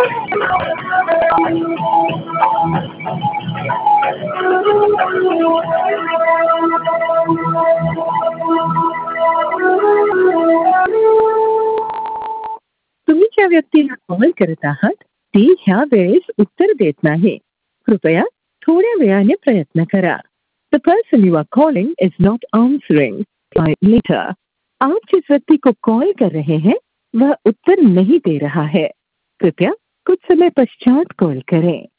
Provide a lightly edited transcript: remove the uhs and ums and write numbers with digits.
तुम्ही ज्या व्यक्तीला कॉल करत आहात ती ह्या वेळेस उत्तर देत नाही. कृपया थोड्या वेळाने प्रयत्न करा. The person you are calling is not answering. Try later. आप जिस व्यक्ति को कॉल कर रहे हैं वह उत्तर नहीं दे रहा है. कृपया कुछ समय पश्चात कॉल करें.